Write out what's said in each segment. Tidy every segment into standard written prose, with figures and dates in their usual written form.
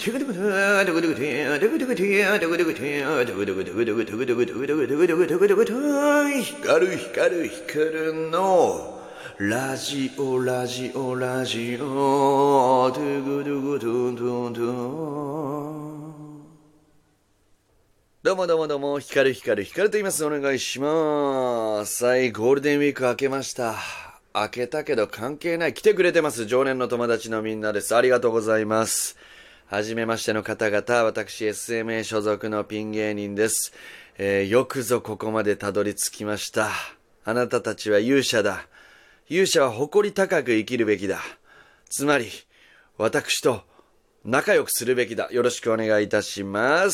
光のラジオラジオラジオトゥグドゥグトゥントゥントゥン。どうもどうもどうも、光と言います。お願いします。はい、ゴールデンウィーク明けました。明けたけど関係ない。来てくれてます。常連の友達のみんなです。ありがとうございます。はじめましての方々、私 SMA 所属のピン芸人です。よくぞここまでたどり着きました。あなたたちは勇者だ。勇者は誇り高く生きるべきだ。つまり、私と仲良くするべきだ。よろしくお願いいたします。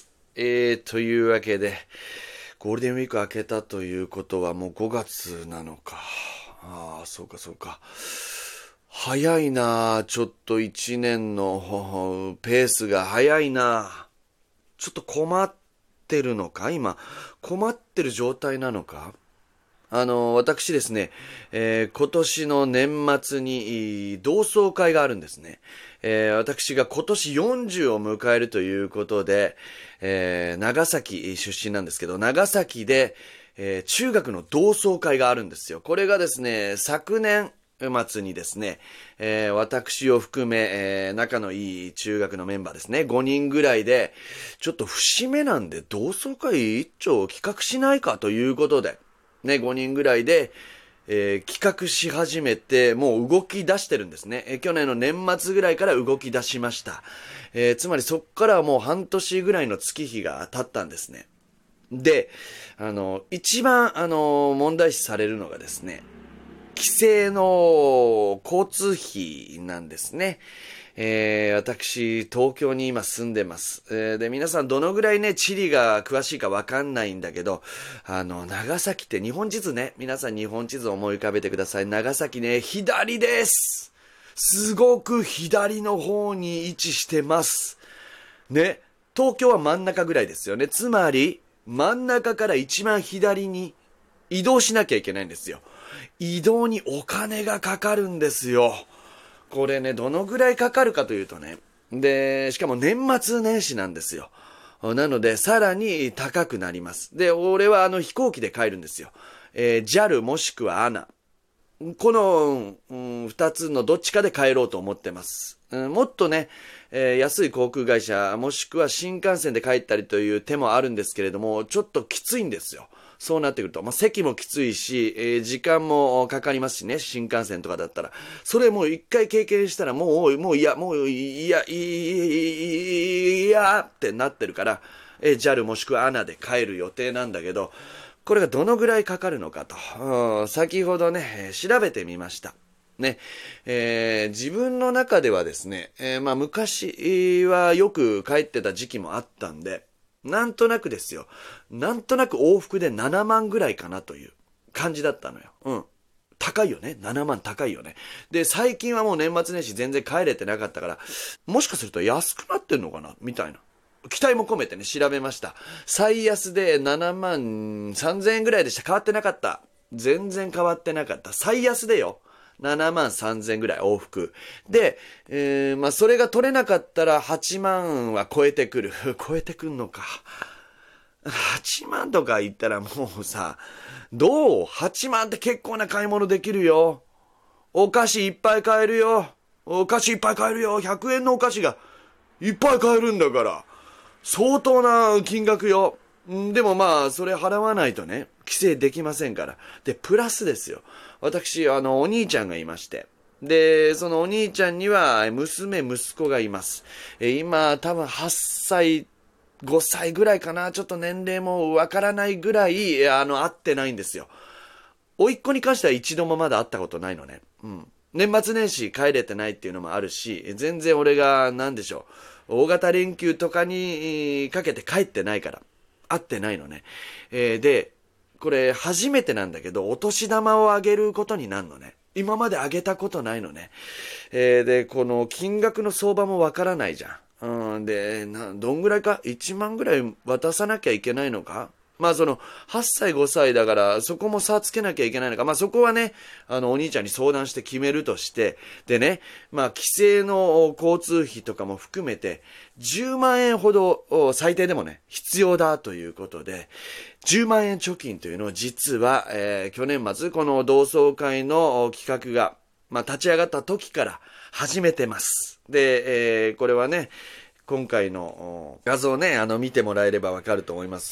というわけで、ゴールデンウィーク明けたということはもう5月なのか。ああ、そうかそうか。早いな。ちょっと1年のペースが早いな。ちょっと困ってるのか今、困ってる状態なのか。私ですね、今年の年末に同窓会があるんですね。私が今年40を迎えるということで、長崎出身なんですけど、長崎で、中学の同窓会があるんですよ。これがですね、昨年末にですね、私を含め、仲のいい中学のメンバーですね、5人ぐらいで、ちょっと節目なんで同窓会一丁企画しないかということで、ね、5人ぐらいで、企画し始めて、もう動き出してるんですね。去年の年末ぐらいから動き出しました。つまりそっからはもう半年ぐらいの月日が経ったんですね。で、一番、問題視されるのがですね、帰省の交通費なんですね。私、東京に今住んでます。で、皆さんどのぐらいね、地理が詳しいかわかんないんだけど、長崎って日本地図ね、皆さん日本地図を思い浮かべてください。長崎ね、左です。すごく左の方に位置してます。ね、東京は真ん中ぐらいですよね。つまり、真ん中から一番左に移動しなきゃいけないんですよ。移動にお金がかかるんですよ。これね、どのぐらいかかるかというとね。で、しかも年末年始なんですよ。なので、さらに高くなります。で、俺は飛行機で帰るんですよ。JAL もしくは ANA。この、二つのどっちかで帰ろうと思ってます。もっとね、安い航空会社、もしくは新幹線で帰ったりという手もあるんですけれども、ちょっときついんですよ。そうなってくると、席もきついし、時間もかかりますしね、新幹線とかだったら。それもう一回経験したら、もういやってなってるから、JAL もしくは ANA で帰る予定なんだけど、これがどのぐらいかかるのかと、先ほどね、調べてみました。ね、自分の中ではですね、昔はよく帰ってた時期もあったんで、なんとなくですよ。なんとなく往復で7万ぐらいかなという感じだったのよ。高いよね。7万高いよね。で、最近はもう年末年始全然帰れてなかったから、もしかすると安くなってんのかなみたいな。期待も込めてね、調べました。最安で7万3000円ぐらいでした。変わってなかった。全然変わってなかった。最安でよ。7万3000ぐらい往復。で、それが取れなかったら8万は超えてくる。超えてくんのか。8万とか言ったらもうさ、どう ?8 万って結構な買い物できるよ。お菓子いっぱい買えるよ。お菓子いっぱい買えるよ。100円のお菓子がいっぱい買えるんだから。相当な金額よ。でもそれ払わないとね、帰省できませんから。で、プラスですよ。私、お兄ちゃんがいまして。で、そのお兄ちゃんには、息子がいます。今、多分8歳、5歳ぐらいかな。ちょっと年齢もわからないぐらい、会ってないんですよ。甥っ子に関しては一度もまだ会ったことないのね。年末年始帰れてないっていうのもあるし、全然俺が、大型連休とかにかけて帰ってないから、会ってないのね。で、これ初めてなんだけど、お年玉をあげることになるのね。今まであげたことないのね。で、この金額の相場もわからないじゃん。で、どんぐらいか ?1 万ぐらい渡さなきゃいけないのかその、8歳、5歳だから、そこも差つけなきゃいけないのか。そこはね、お兄ちゃんに相談して決めるとして、でね、帰省の交通費とかも含めて、10万円ほど、最低でもね、必要だということで、10万円貯金というのを実は、去年末、この同窓会の企画が、立ち上がった時から始めてます。で、これはね、今回の画像ね、見てもらえればわかると思います。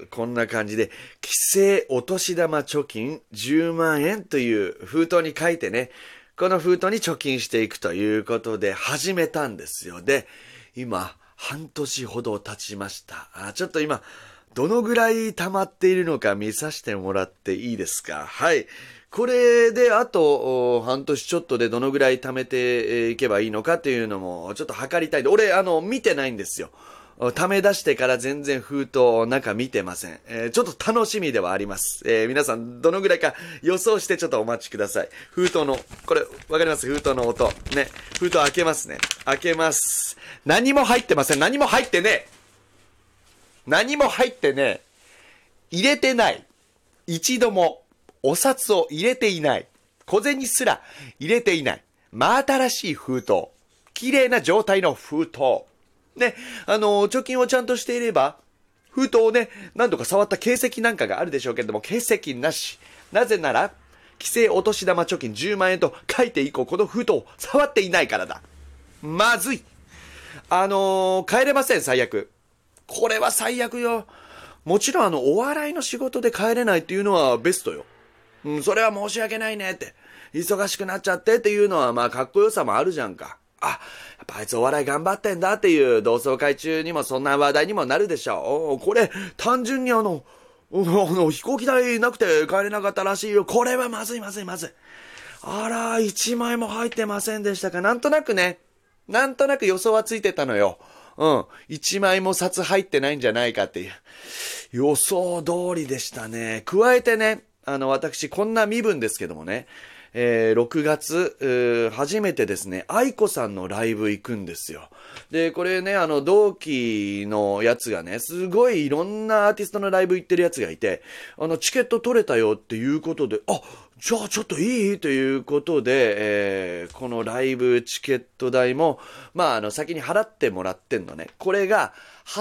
こんな感じで、帰省お年玉貯金10万円という封筒に書いてね、この封筒に貯金していくということで始めたんですよ。で、今、半年ほど経ちました。ちょっと今、どのぐらい溜まっているのか見させてもらっていいですか？はい。これであと半年ちょっとでどのぐらい貯めていけばいいのかっていうのもちょっと測りたい。俺見てないんですよ。貯め出してから全然封筒中見てません。ちょっと楽しみではあります。皆さんどのぐらいか予想してちょっとお待ちください。封筒の、これわかります？封筒の音。ね。封筒開けますね。開けます。何も入ってません。何も入ってねえ。何も入ってねえ。入れてない。一度もお札を入れていない。小銭すら入れていない。真新しい封筒。綺麗な状態の封筒。ね、貯金をちゃんとしていれば、封筒をね、何度か触った形跡なんかがあるでしょうけれども、形跡なし。なぜなら、帰省お年玉貯金10万円と書いて以降、この封筒を触っていないからだ。まずい。帰れません、最悪。これは最悪よ。もちろんお笑いの仕事で帰れないっていうのはベストよ。それは申し訳ないねって。忙しくなっちゃってっていうのはかっこよさもあるじゃんか。やっぱあいつお笑い頑張ってんだっていう同窓会中にもそんな話題にもなるでしょう。これ単純に飛行機代なくて帰れなかったらしいよ。これはまずい。あら、1枚も入ってませんでしたか。なんとなく予想はついてたのよ。1枚も札入ってないんじゃないかっていう。予想通りでしたね。加えてね、私こんな身分ですけどもね、6月、初めてですね、愛子さんのライブ行くんですよ。で、これね、同期のやつがね、すごいいろんなアーティストのライブ行ってるやつがいて、チケット取れたよっていうことで、じゃあちょっといいということで、このライブチケット代も、先に払ってもらってんのね。これが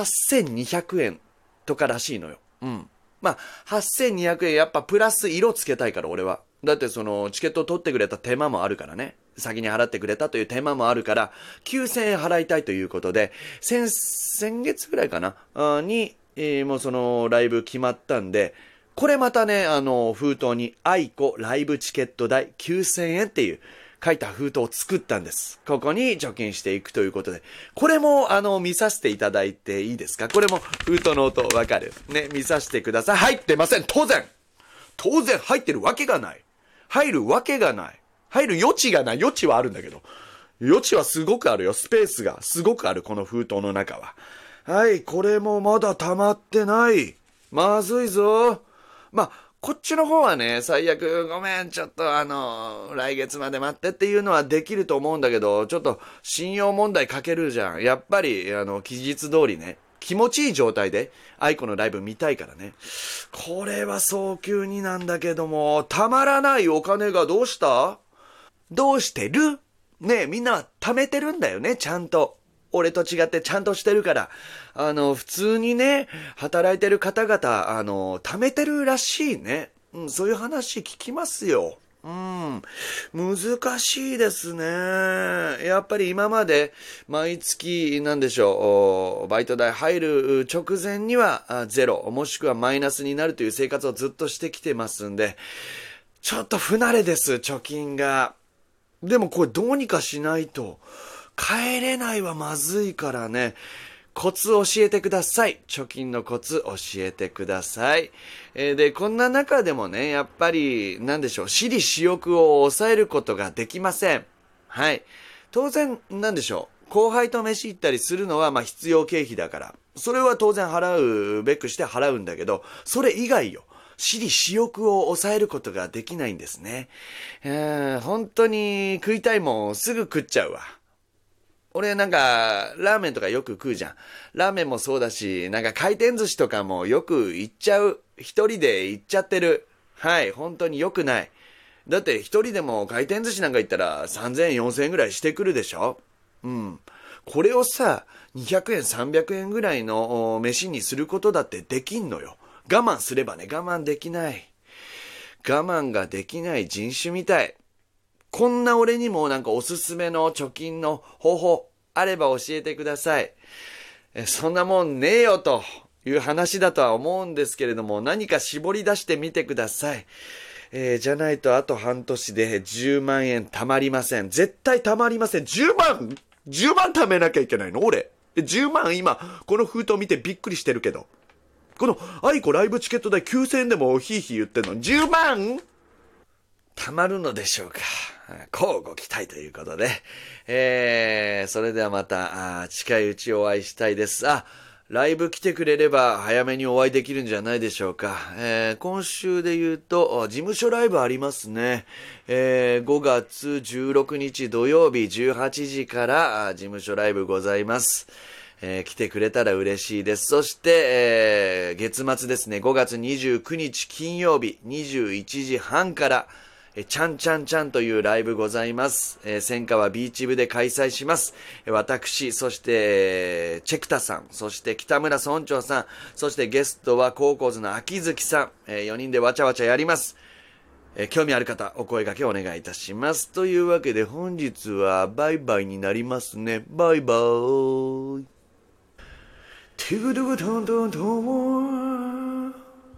8200円とからしいのよ。8200円やっぱプラス色つけたいから俺は。だってチケットを取ってくれた手間もあるからね。先に払ってくれたという手間もあるから、9000円払いたいということで、先月ぐらいかなに、もうそのライブ決まったんで、これまたね、封筒に愛子ライブチケット代9000円っていう書いた封筒を作ったんです。ここに貯金していくということで。これも見させていただいていいですか？これも封筒の音わかる？ね、見させてください。入ってません。当然入ってるわけがない。入るわけがない。入る余地がない。余地はあるんだけど。余地はすごくあるよ。スペースがすごくある。この封筒の中は。はい、これもまだ溜まってない。まずいぞ。こっちの方はね、最悪、ごめん、ちょっと来月まで待ってっていうのはできると思うんだけど、ちょっと信用問題かけるじゃん。やっぱり、期日通りね、気持ちいい状態で、愛子のライブ見たいからね。これは早急になんだけども、たまらないお金がどうした？どうしてる？ねえ、みんなは貯めてるんだよね、ちゃんと。俺と違ってちゃんとしてるから。普通にね、働いてる方々、貯めてるらしいね。そういう話聞きますよ。難しいですね。やっぱり今まで毎月バイト代入る直前にはゼロ、もしくはマイナスになるという生活をずっとしてきてますんで、ちょっと不慣れです、貯金が。でもこれどうにかしないと。帰れないはまずいからね。コツ教えてください。貯金のコツ教えてください。で、こんな中でもね、やっぱり、私利私欲を抑えることができません。はい。当然、後輩と飯行ったりするのは、必要経費だから。それは当然払うべくして払うんだけど、それ以外よ。私利私欲を抑えることができないんですね。本当に食いたいもんすぐ食っちゃうわ。 俺なんか、ラーメンとかよく食うじゃん。ラーメンもそうだし、なんか回転寿司とかもよく行っちゃう。一人で行っちゃってる。はい、本当に良くない。だって一人でも回転寿司なんか行ったら3000円4000円ぐらいしてくるでしょ。うん。これをさ、200円300円ぐらいの飯にすることだってできんのよ。我慢すればね、我慢できない。我慢ができない人種みたい。こんな俺にもなんかおすすめの貯金の方法あれば教えてください。そんなもんねえよという話だとは思うんですけれども、何か絞り出してみてください。じゃないとあと半年で10万円貯まりません。絶対貯まりません。10万 !10 万貯めなきゃいけないの俺。10万今、この封筒見てびっくりしてるけど。このアイコライブチケット代9000円でもヒーヒー言ってんのに10万貯まるのでしょうか。乞うご期待ということで。それではまた、近いうちお会いしたいです。ライブ来てくれれば早めにお会いできるんじゃないでしょうか。今週で言うと、事務所ライブありますね。5月16日土曜日18時から事務所ライブございます。来てくれたら嬉しいです。そして、月末ですね、5月29日金曜日21時半から、ちゃんちゃんちゃんというライブございます。千川ビーチ部で開催します。私、そして、チェクタさん、そして北村村長さん、そしてゲストは高校図の秋月さん、4人でわちゃわちゃやります。興味ある方、お声掛けお願いいたします。というわけで本日はバイバイになりますね。バイバーイ。トゥクトゥクトントントン